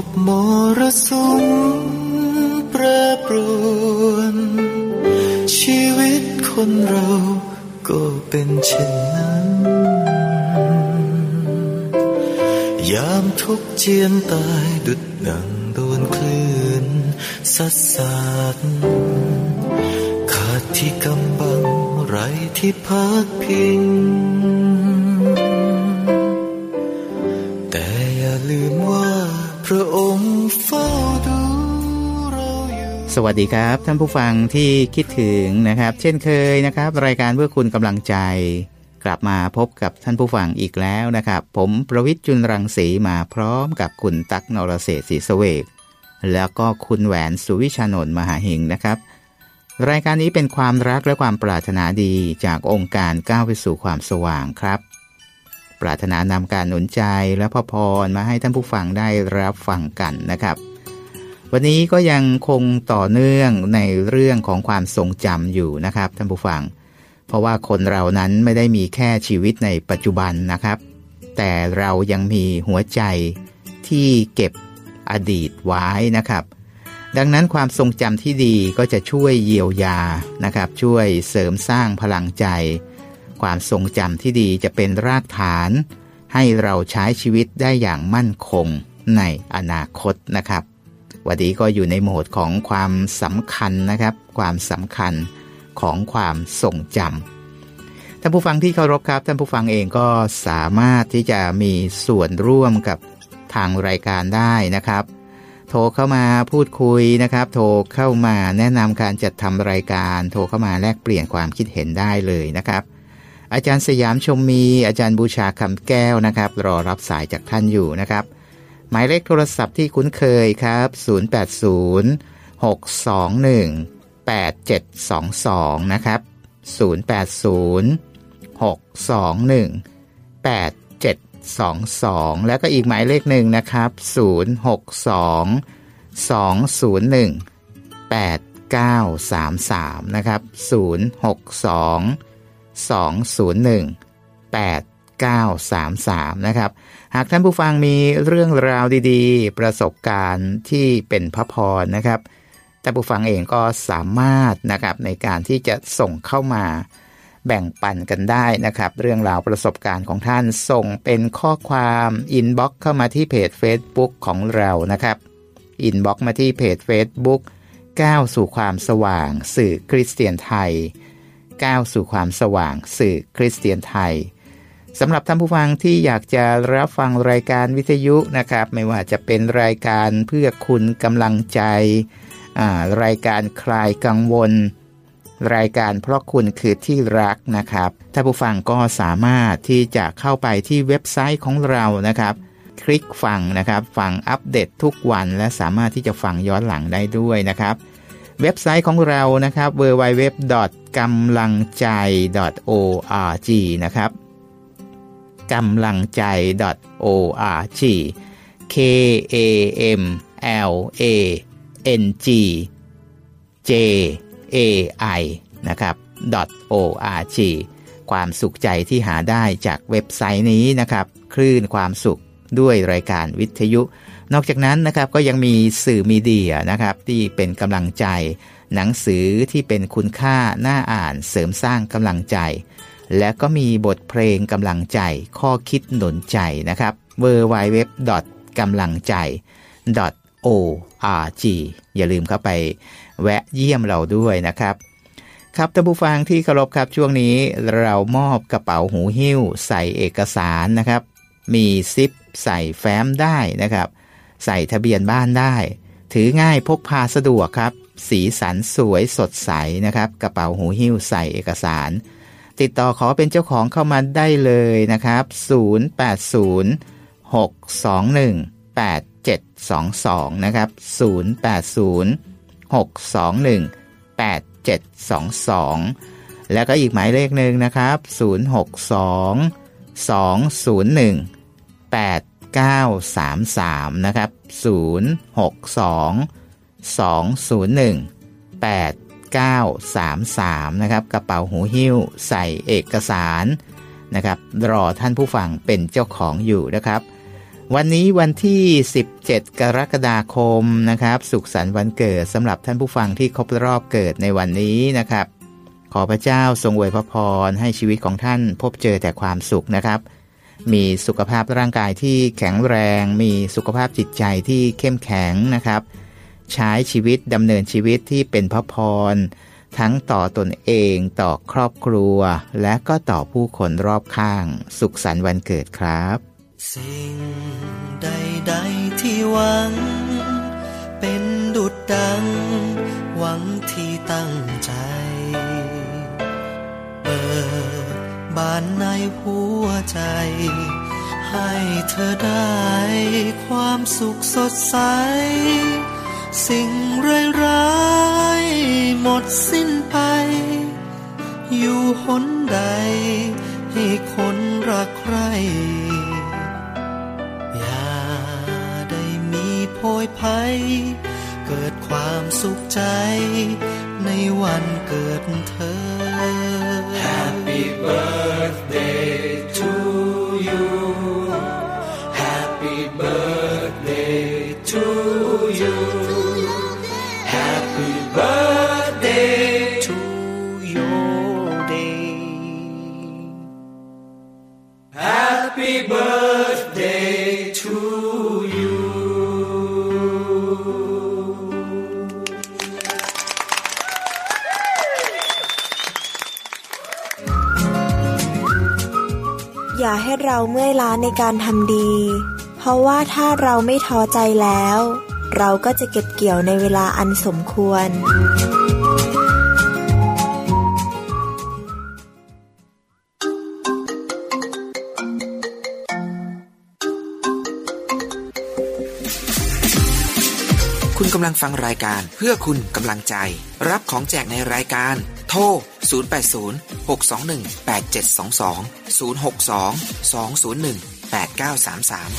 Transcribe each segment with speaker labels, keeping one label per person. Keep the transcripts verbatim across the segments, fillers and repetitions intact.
Speaker 1: มรสุมแปรปรวนชีวิตคนเราก็เป็นเช่นนั้นยามทุกข์เจียนตายดุจดังโดนคลื่นซัดสาดขาดที่กำบังไร้ที่พักพิงแต่อย่าลืมว่าพระองค์เฝ้าดูเราอยู่สวัสดีครับท่านผู้ฟังที่คิดถึงนะครับเช่นเคยนะครับรายการเพื่อคุณกำลังใจกลับมาพบกับท่านผู้ฟังอีกแล้วนะครับผมประวิตรจุลรังสีมาพร้อมกับคุณตั๊กนรเศรษฐ์ศรีเสวกแล้วก็คุณแหวนสุวิชานนท์มหาหิงนะครับรายการนี้เป็นความรักและความปรารถนาดีจากองค์การก้าวไปสู่ความสว่างครับปรารถนานำการหนุนใจและพระพรมาให้ท่านผู้ฟังได้รับฟังกันนะครับวันนี้ก็ยังคงต่อเนื่องในเรื่องของความทรงจำอยู่นะครับท่านผู้ฟังเพราะว่าคนเรานั้นไม่ได้มีแค่ชีวิตในปัจจุบันนะครับแต่เรายังมีหัวใจที่เก็บอดีตไว้นะครับดังนั้นความทรงจำที่ดีก็จะช่วยเยียวยานะครับช่วยเสริมสร้างพลังใจความทรงจำที่ดีจะเป็นรากฐานให้เราใช้ชีวิตได้อย่างมั่นคงในอนาคตนะครับวันนี้ก็อยู่ในโหมดของความสำคัญนะครับความสำคัญของความทรงจำท่านผู้ฟังที่เคารพครับท่านผู้ฟังเองก็สามารถที่จะมีส่วนร่วมกับทางรายการได้นะครับโทรเข้ามาพูดคุยนะครับโทรเข้ามาแนะนำการจัดทำรายการโทรเข้ามาแลกเปลี่ยนความคิดเห็นได้เลยนะครับอาจารย์สยามชมมีอาจารย์บูชาคำแก้วนะครับรอรับสายจากท่านอยู่นะครับหมายเลขโทรศัพท์ที่คุ้นเคยครับศูนย์ แปด ศูนย์ หก สอง หนึ่ง แปด เจ็ด สอง สองนะครับศูนย์ แปด ศูนย์ หก สอง หนึ่ง แปด เจ็ด สอง สองแล้วก็อีกหมายเลขหนึ่งนะครับศูนย์ หก สอง สอง ศูนย์ หนึ่ง แปด เก้า สาม สามนะครับศูนย์ หก สอง สอง ศูนย์ หนึ่ง แปด เก้า สาม สามนะครับหากท่านผู้ฟังมีเรื่องราวดีๆประสบการณ์ที่เป็นพระพรนะครับท่านผู้ฟังเองก็สามารถนะครับในการที่จะส่งเข้ามาแบ่งปันกันได้นะครับเรื่องราวประสบการณ์ของท่านส่งเป็นข้อความอินบ็อกซ์เข้ามาที่เพจ Facebook ของเรานะครับอินบ็อกซ์มาที่เพจ Facebook ก้าวสู่ความสว่างสื่อคริสเตียนไทยก้าวสู่ความสว่างสื่อคริสเตียนไทยสำหรับท่านผู้ฟังที่อยากจะรับฟังรายการวิทยุนะครับไม่ว่าจะเป็นรายการเพื่อคุณกำลังใจรายการคลายกังวลรายการเพราะคุณคือที่รักนะครับท่านผู้ฟังก็สามารถที่จะเข้าไปที่เว็บไซต์ของเรานะครับคลิกฟังนะครับฟังอัปเดตทุกวันและสามารถที่จะฟังย้อนหลังได้ด้วยนะครับเว็บไซต์ของเรานะครับ ดับเบิลยู ดับเบิลยู ดับเบิลยู ดอท กำลังใจ ดอท โอ อาร์ จี นะครับกำลังใจ ดอท โอ อาร์ จี K A M L A N G J A I นะครับ .org ความสุขใจที่หาได้จากเว็บไซต์นี้นะครับคลื่นความสุขด้วยรายการวิทยุนอกจากนั้นนะครับก็ยังมีสื่อมีเดียนะครับที่เป็นกำลังใจหนังสือที่เป็นคุณค่าน่าอ่านเสริมสร้างกำลังใจและก็มีบทเพลงกำลังใจข้อคิดหนุนใจนะครับ ดับเบิลยู ดับเบิลยู ดับเบิลยู ดอท กำลังใจ ดอท โอ อาร์ จี อย่าลืมเข้าไปแวะเยี่ยมเราด้วยนะครับครับท่านผู้ฟังที่เคารพครับช่วงนี้เรามอบกระเป๋าหูหิ้วใส่เอกสารนะครับมีซิปใส่แฟ้มได้นะครับใส่ทะเบียนบ้านได้ถือง่ายพกพาสะดวกครับสีสันสวยสดใสนะครับกระเป๋าหูหิ้วใส่เอกสารติดต่อขอเป็นเจ้าของเข้ามาได้เลยนะครับศูนย์ แปด ศูนย์ หก สอง หนึ่ง แปด เจ็ด สอง สองนะครับศูนย์ แปด ศูนย์ หก สอง หนึ่ง แปด เจ็ด สอง สองแล้วก็อีกหมายเลขหนึ่งนะครับศูนย์ หก สอง สอง ศูนย์ หนึ่ง แปด เก้า สาม สามนะครับศูนย์ หก สอง สอง ศูนย์ หนึ่ง แปด เก้า สาม สามนะครับกระเป๋าหูหิ้วใส่เอกสารนะครับรอท่านผู้ฟังเป็นเจ้าของอยู่นะครับวันนี้วันที่สิบเจ็ดกรกฎาคมนะครับสุขสันต์วันเกิดสำหรับท่านผู้ฟังที่ครบรอบเกิดในวันนี้นะครับขอพระเจ้าทรงอวยพรให้ชีวิตของท่านพบเจอแต่ความสุขนะครับมีสุขภาพร่างกายที่แข็งแรงมีสุขภาพจิตใจที่เข้มแข็งนะครับใช้ชีวิตดำเนินชีวิตที่เป็นพระพรทั้งต่อตนเองต่อครอบครัวและก็ต่อผู้คนรอบข้างสุขสันต์วันเกิดครับ
Speaker 2: สิ่งใดๆที่หวังเป็นดุจดังหวังที่ตั้งใจเปิดบานในหัวใจให้เธอได้ความสุขสดใสสิ่งร้ายๆหมดสิ้นไปอยู่หนใดให้คนรักใครอย่าได้มีโพยภัยเกิดความสุขใจในวันเกิดเธอ Happy birthday to you Happy birthday to you Happy birthday to your day Happy birthday to you
Speaker 3: อย่าให้เราเมื่อยล้าในการทำดีเพราะว่าถ้าเราไม่ท้อใจแล้วเราก็จะเก็บเกี่ยวในเวลาอันสมควร
Speaker 4: คุณกำลังฟังรายการเพื่อคุณกำลังใจรับของแจกในรายการโทรศูนย์ แปด ศูนย์ หก สอง หนึ่ง แปด เจ็ด สอง สอง ศูนย์ หก สอง สอง ศูนย์ หนึ่ง แปด เก้า สาม สาม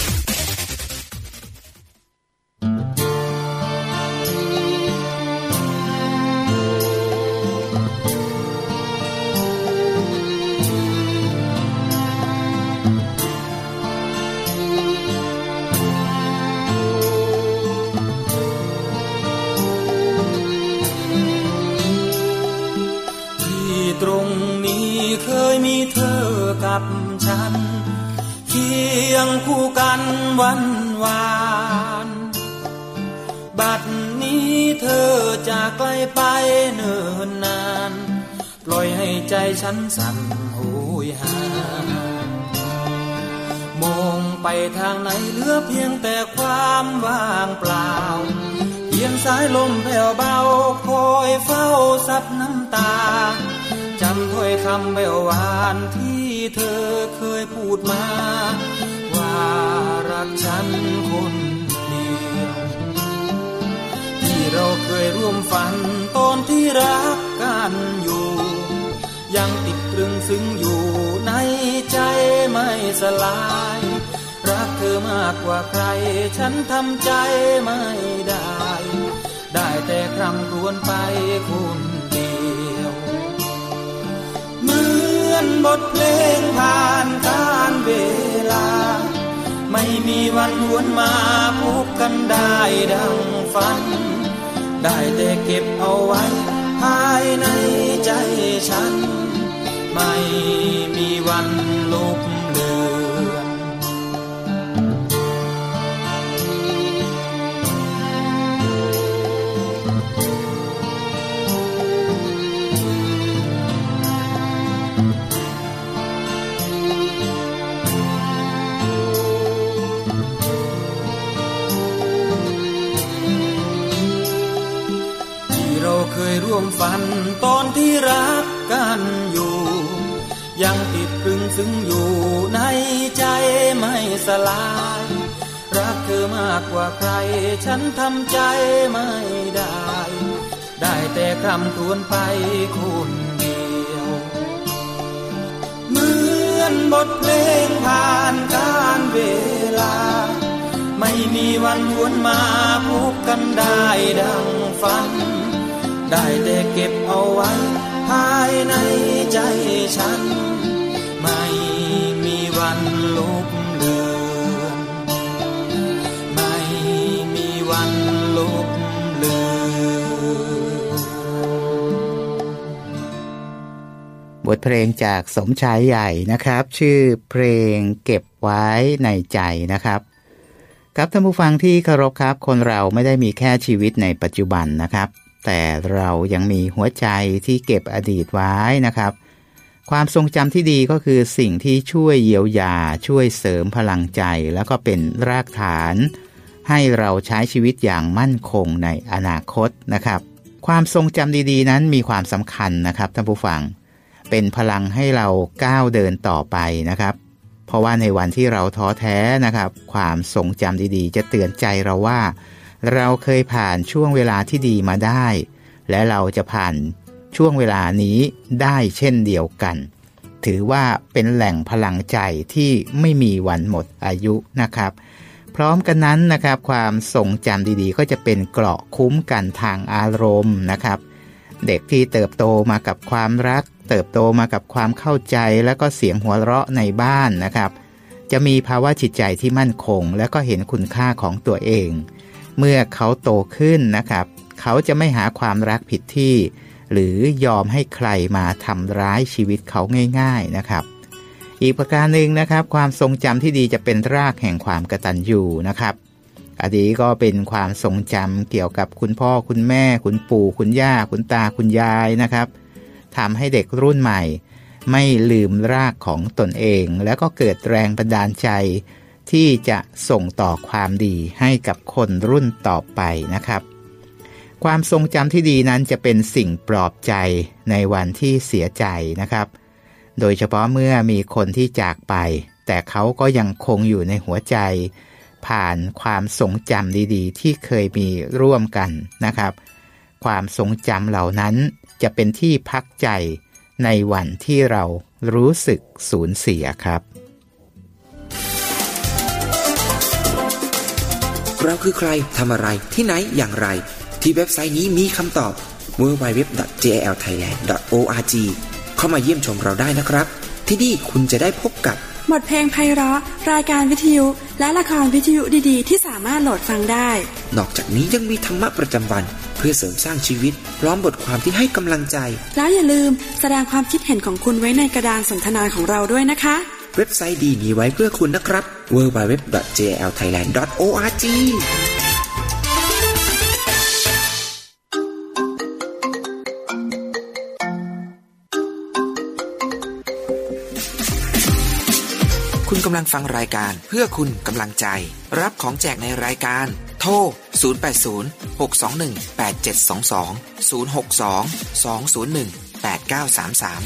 Speaker 2: ตรงนี้เคยมีเธอกับฉันเคียงคู่กันวันวานบัดนี้เธอจากไกลไปเนิ่นนานปล่อยให้ใจฉันสั่นโหยหามองไปทางไหนเหลือเพียงแต่ความว่างเปล่าเพียงสายลมแผ่วเบาคอยเฝ้าซับน้ำตาจำถ้อยคำแว่วหวานที่เธอเคยพูดมาว่ารักฉันคนเดียวที่เราเคยร่วมฝันตอนที่รักกันอยู่ยังติดตรึงซึ้งอยู่ในใจไม่สลายรักเธอมากกว่าใครฉันทำใจไม่ได้ได้แต่คร่ำครวญไปคนเดียวเหมือนบทเพลงผ่านการเวลาไม่มีวันหวนมาพบกันได้ดังฝันได้แต่เก็บเอาไว้ภายในใจฉันไม่มีวันลบเลือนเคยร่วมฝันตอนที่รักกันอยู่ยังติดตรึงซึ้งอยู่ในใจไม่สลายรักเธอมากกว่าใครฉันทำใจไม่ได้ได้แต่คร่ำครวญไปคนเดียวเหมือนบทเพลงผ่านการเวลาไม่มีวันหวนมาพบกันได้ดังฝันได้แต่เก็บเอาไว้ภายในใจฉันไม่มีวันลบเลือน
Speaker 1: ทเพลงจากสมชายใหญ่นะครับชื่อเพลงเก็บไว้ในใจนะครับครับท่านผู้ฟังที่เคารพครับคนเราไม่ได้มีแค่ชีวิตในปัจจุบันนะครับแต่เรายังมีหัวใจที่เก็บอดีตไว้นะครับความทรงจำที่ดีก็คือสิ่งที่ช่วยเยียวยาช่วยเสริมพลังใจแล้วก็เป็นรากฐานให้เราใช้ชีวิตอย่างมั่นคงในอนาคตนะครับความทรงจำดีๆนั้นมีความสำคัญนะครับท่านผู้ฟังเป็นพลังให้เราก้าวเดินต่อไปนะครับเพราะว่าในวันที่เราท้อแท้นะครับความทรงจำดีๆจะเตือนใจเราว่าเราเคยผ่านช่วงเวลาที่ดีมาได้และเราจะผ่านช่วงเวลานี้ได้เช่นเดียวกันถือว่าเป็นแหล่งพลังใจที่ไม่มีวันหมดอายุนะครับพร้อมกันนั้นนะครับความทรงจำดีๆก็จะเป็นเกราะคุ้มกันทางอารมณ์นะครับเด็กที่เติบโตมากับความรักเติบโตมากับความเข้าใจและก็เสียงหัวเราะในบ้านนะครับจะมีภาวะจิตใจที่มั่นคงและก็เห็นคุณค่าของตัวเองเมื่อเขาโตขึ้นนะครับเขาจะไม่หาความรักผิดที่หรือยอมให้ใครมาทำร้ายชีวิตเขาง่ายๆนะครับอีกประการหนึ่งนะครับความทรงจำที่ดีจะเป็นรากแห่งความกตัญญูนะครับอดีตก็เป็นความทรงจำเกี่ยวกับคุณพ่อคุณแม่คุณปู่คุณย่าคุณตาคุณยายนะครับทำให้เด็กรุ่นใหม่ไม่ลืมรากของตนเองแล้วก็เกิดแรงบันดาลใจที่จะส่งต่อความดีให้กับคนรุ่นต่อไปนะครับความทรงจำที่ดีนั้นจะเป็นสิ่งปลอบใจในวันที่เสียใจนะครับโดยเฉพาะเมื่อมีคนที่จากไปแต่เขาก็ยังคงอยู่ในหัวใจผ่านความทรงจำดีๆที่เคยมีร่วมกันนะครับความทรงจำเหล่านั้นจะเป็นที่พักใจในวันที่เรารู้สึกสูญเสียครับ
Speaker 4: เราคือใครทำอะไรที่ไหนอย่างไรที่เว็บไซต์นี้มีคำตอบ ดับเบิลยู ดับเบิลยู ดับเบิลยู ดอท เจ แอล ไทยแลนด์ ดอท โอ อาร์ จี เข้ามาเยี่ยมชมเราได้นะครับที่นี่คุณจะได้พบกับบ
Speaker 5: ทเพลงไพเราะรายการวิทยุและละครวิทยุดีๆที่สามารถโหลดฟังได้
Speaker 4: นอกจากนี้ยังมีธรรมะประจำวันเพื่อเสริมสร้างชีวิตพร้อมบทความที่ให้กำลังใจ
Speaker 5: แล้วอย่าลืมแสดงความคิดเห็นของคุณไว้ในกระดานสนทนาของเราด้วยนะคะ
Speaker 4: เว็บไซต์ดีมีไว้เพื่อคุณนะครับ ดับเบิลยู ดับเบิลยู ดับเบิลยู ดอท เจ แอล ไทยแลนด์ ดอท โอ อาร์ จีคุณกำลังฟังรายการเพื่อคุณกำลังใจรับของแจกในรายการโทรศูนย์ แปด ศูนย์ หก สอง หนึ่ง แปด เจ็ด สอง สอง ศูนย์ หก สอง สอง ศูนย์ หนึ่ง แปด เก้า สาม สาม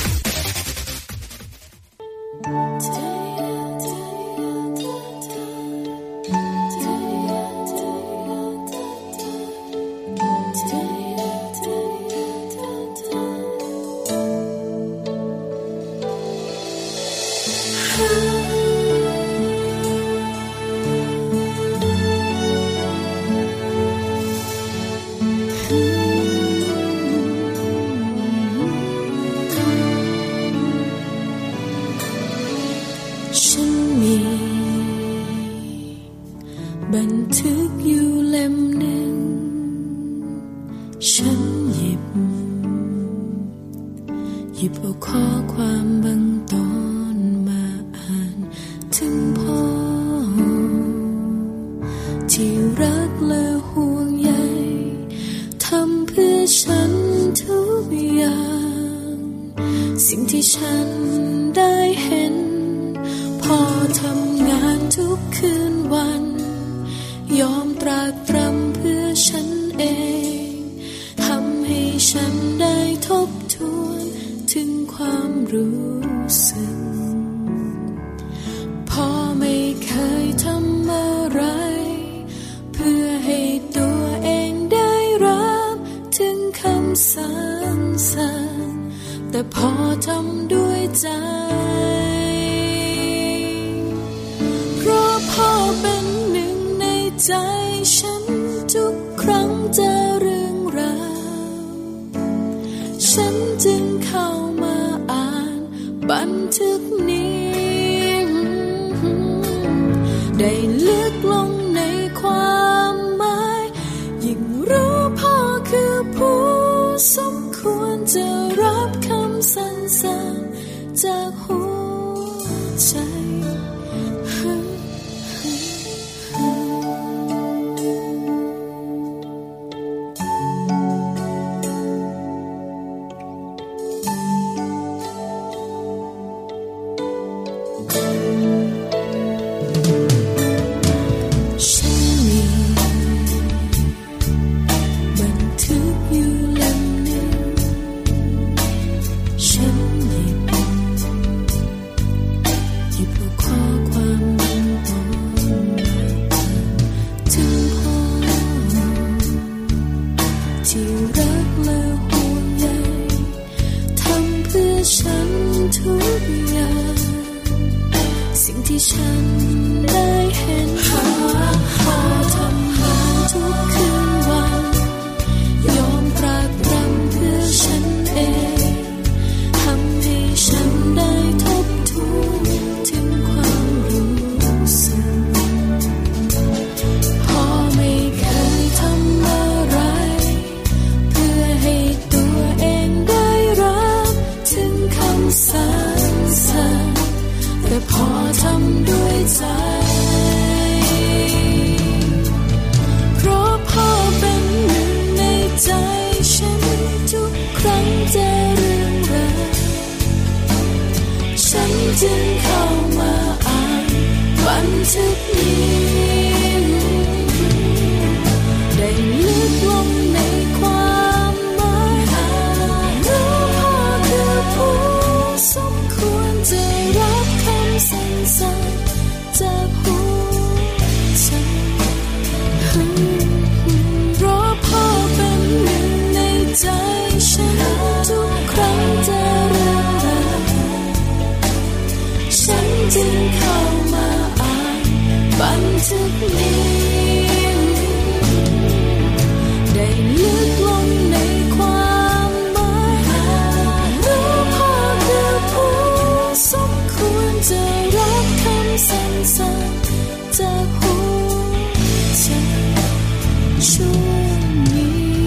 Speaker 6: บันทึกอยู่เล่มหนึ่งฉันหยิบหยิบเอาข้อความบางตอนมาอ่านถึงพ่อที่รักและห่วงใยทำเพื่อฉันทุกอย่างสิ่งที่ฉันได้เห็นพ่อทำงานทุกคืนวันยอมตรากตรำเพื่อฉันเองทำให้ฉันได้ทบทวนถึงความรู้สึกพ่อไม่เคยทำอะไรเพื่อให้ตัวเองได้รับถึงคำสรรเสริญแต่พ่อทำด้วยใจเพราะพ่อเป็นหนึ่งในใจฉันทุกครั้งเจอเรื่องราวฉันจึงเข้ามาอ่านบันทึกนี้ได้ลึกลงในความหมายยิ่งรู้พ่อคือผู้สมควรจะรับคำสรรเสริที่ฉันได้เห็นพอทำงานทุกคืนวันยอมตรากตรำเพื่อฉันเองทำให้ฉันได้ทบทวนถึงความรู้สึกพ่อไม่เคยทำอะไรเพื่อให้ตัวเองได้รับถึงคำสรรเสริญแต่พอทำด้วยใจเพราะพ่อเป็นหนึ่งในใจฉันทุกครั้งเจอเรื่องราวฉันจึงเข้ามาอ่านบันทึกนี้ได้ลึกลงในความหมายรู้พ่อคือผู้สมควรจะรับคำสรรเสริญจากหัวใจเพราะพ่อเป็นหนึ่งในใจฉันทุกครั้งเจอเรื่องราวฉันจึงเข้ามาอ่านบันทึกนี้ได้ลึกลงในความหมายรู้พ่อคือผู้สมควรจะรับคำสรรเสริญจากหัวใจช่วงนี้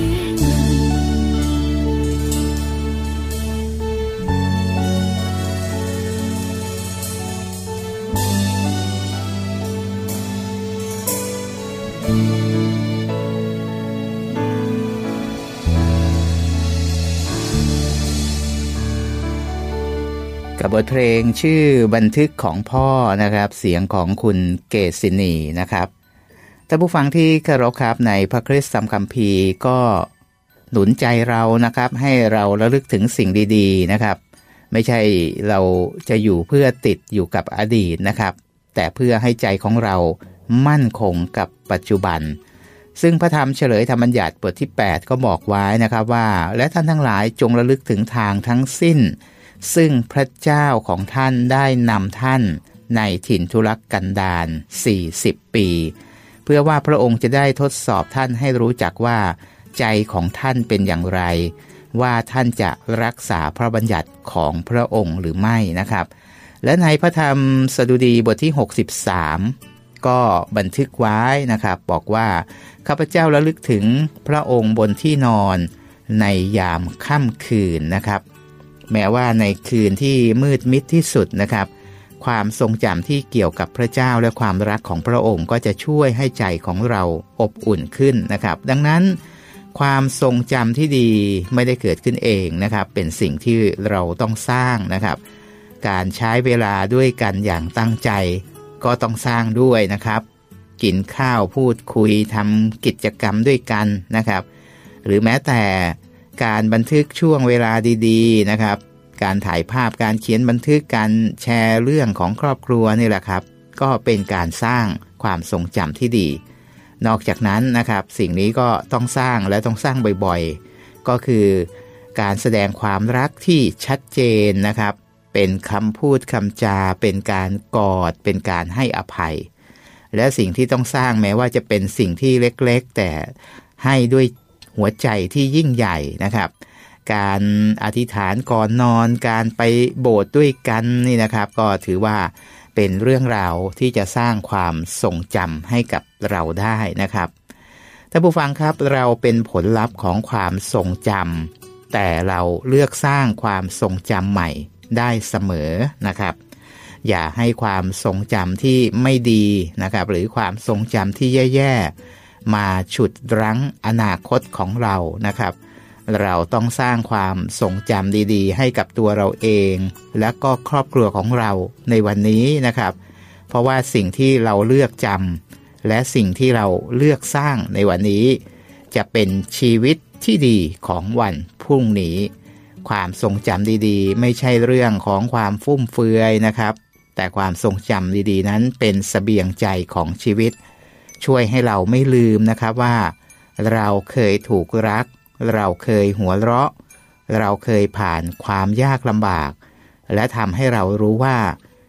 Speaker 1: กับบทเพลงชื่อบันทึกของพ่อนะครับเสียงของคุณเกษินีนะครับท่านผู้ฟังที่เคารพครับในพระคริสตธรรมคัมภีร์ก็หนุนใจเรานะครับให้เราระลึกถึงสิ่งดีๆนะครับไม่ใช่เราจะอยู่เพื่อติดอยู่กับอดีตนะครับแต่เพื่อให้ใจของเรามั่นคงกับปัจจุบันซึ่งพระธรรมเฉลยธรรมบัญญัติบทที่แปดก็บอกไว้นะครับว่าและท่านทั้งหลายจงระลึกถึงทางทั้งสิ้นซึ่งพระเจ้าของท่านได้นำท่านในถิ่นทุรกันดารสี่สิบปีเพื่อว่าพระองค์จะได้ทดสอบท่านให้รู้จักว่าใจของท่านเป็นอย่างไรว่าท่านจะรักษาพระบัญญัติของพระองค์หรือไม่นะครับและในพระธรรมสดุดีบทที่หกสิบสามก็บันทึกไว้นะครับบอกว่าข้าพเจ้าระลึกถึงพระองค์บนที่นอนในยามค่ำคืนนะครับแม้ว่าในคืนที่มืดมิดที่สุดนะครับความทรงจำที่เกี่ยวกับพระเจ้าและความรักของพระองค์ก็จะช่วยให้ใจของเราอบอุ่นขึ้นนะครับดังนั้นความทรงจำที่ดีไม่ได้เกิดขึ้นเองนะครับเป็นสิ่งที่เราต้องสร้างนะครับการใช้เวลาด้วยกันอย่างตั้งใจก็ต้องสร้างด้วยนะครับกินข้าวพูดคุยทำกิจกรรมด้วยกันนะครับหรือแม้แต่การบันทึกช่วงเวลาดีๆนะครับการถ่ายภาพการเขียนบันทึกการแชร์เรื่องของครอบครัวนี่แหละครับก็เป็นการสร้างความทรงจำที่ดีนอกจากนั้นนะครับสิ่งนี้ก็ต้องสร้างและต้องสร้างบ่อยๆก็คือการแสดงความรักที่ชัดเจนนะครับเป็นคำพูดคำจาเป็นการกอดเป็นการให้อภัยและสิ่งที่ต้องสร้างแม้ว่าจะเป็นสิ่งที่เล็กๆแต่ให้ด้วยหัวใจที่ยิ่งใหญ่นะครับการอธิษฐานก่อนนอนการไปโบสถ์ด้วยกันนี่นะครับก็ถือว่าเป็นเรื่องราวที่จะสร้างความทรงจำให้กับเราได้นะครับท่านผู้ฟังครับเราเป็นผลลัพธ์ของความทรงจำแต่เราเลือกสร้างความทรงจำใหม่ได้เสมอนะครับอย่าให้ความทรงจำที่ไม่ดีนะครับหรือความทรงจำที่แย่ๆมาฉุดรั้งอนาคตของเรานะครับเราต้องสร้างความทรงจำดีๆให้กับตัวเราเองและก็ครอบครัวของเราในวันนี้นะครับเพราะว่าสิ่งที่เราเลือกจำและสิ่งที่เราเลือกสร้างในวันนี้จะเป็นชีวิตที่ดีของวันพรุ่งนี้ความทรงจำดีๆไม่ใช่เรื่องของความฟุ่มเฟือยนะครับแต่ความทรงจำดีๆนั้นเป็นเสบียงใจของชีวิตช่วยให้เราไม่ลืมนะครับว่าเราเคยถูกรักเราเคยหัวเราะเราเคยผ่านความยากลำบากและทำให้เรารู้ว่า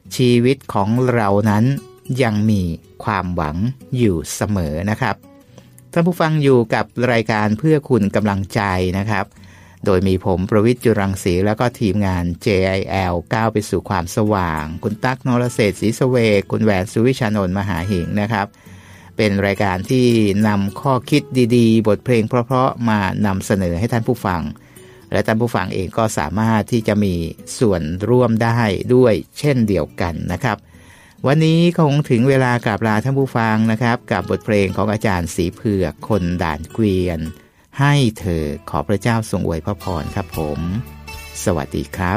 Speaker 1: ชีวิตของเรานั้นยังมีความหวังอยู่เสมอนะครับท่านผู้ฟังอยู่กับรายการเพื่อคุณกำลังใจนะครับโดยมีผมประวิตร จุรังสีแล้วก็ทีมงาน เจ ไอ แอล ก้าวไปสู่ความสว่างคุณตั๊กนรเศรษฐ์ศรีสเวกคุณแหวนสุวิชานนท์มหาหิงนะครับเป็นรายการที่นำข้อคิดดีๆบทเพลงเพราะๆมานำเสนอให้ท่านผู้ฟังและท่านผู้ฟังเองก็สามารถที่จะมีส่วนร่วมได้ด้วยเช่นเดียวกันนะครับวันนี้คงถึงเวลากราบลาท่านผู้ฟังนะครับกับบทเพลงของอาจารย์ศรีเผือกคนด่านเกวียนให้เธอขอพระเจ้าทรงอวยพระพรครับผมสวัสดีครับ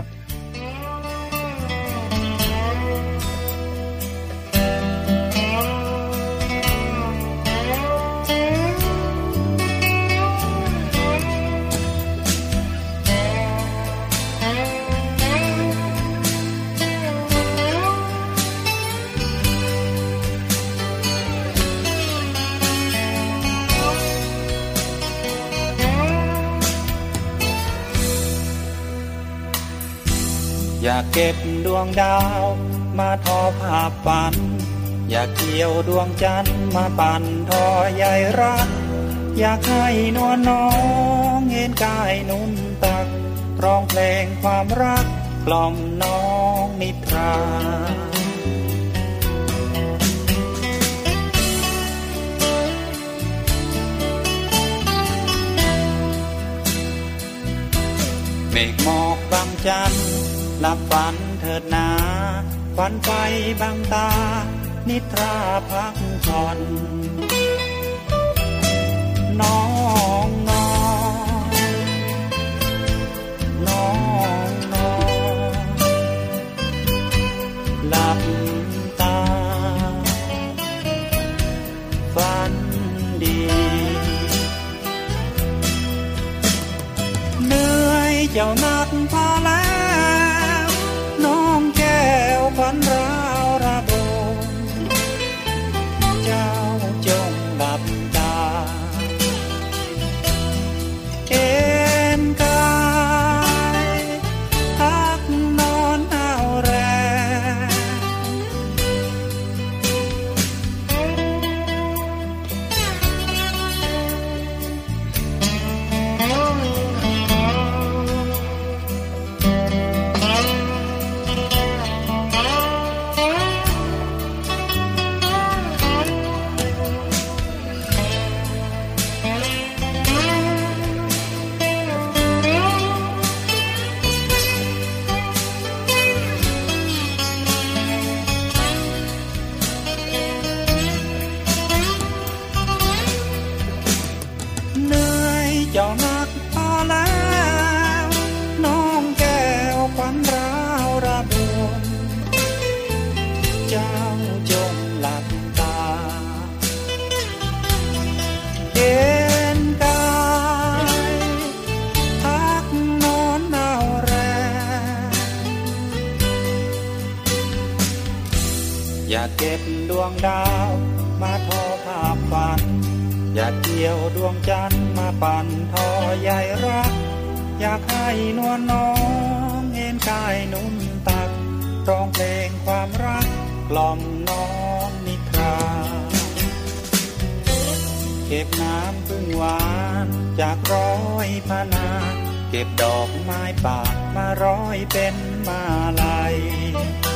Speaker 2: อยากเก็บดวงดาวมาทอภาพฝันอยากเกี่ยวดวงจันทร์มาปั่นทอใยรักอยากให้นวลน้องเห็นกายนุ่นตักร้องเพลงความรักกล่อมน้องนิทราเมฆหมอกบังจันทร์หลับฝันเถิดนาฝันไปบังตานิทราพักผ่อนน้องน้องน้องน้องหลับตาฝันดีเหนื่อยเจ้านักพาแล้วน้องแก้วพันราวระบมเจ้าจงหลับตาเอ็นกายพักนอนเอาแรงเจ้านักพอแล้วน้องแก้วควันราวระบมเจ้าจงหลับตาเอ็นกายพักนอนเอาแรงอย่าเก็บดวงดาวมาทอภาพฝันอยากเกี่ยวดวงจันทร์มาปั่นทอใยรักอยากให้นวลน้องเห็นกายนุ่มตักร้องเพลงความรักกล่อมน้องนิทราเก็บน้ำพึ่งหวานจากร้อยพระนาเก็บดอกไม้ป่ามาร้อยเป็นมาลัย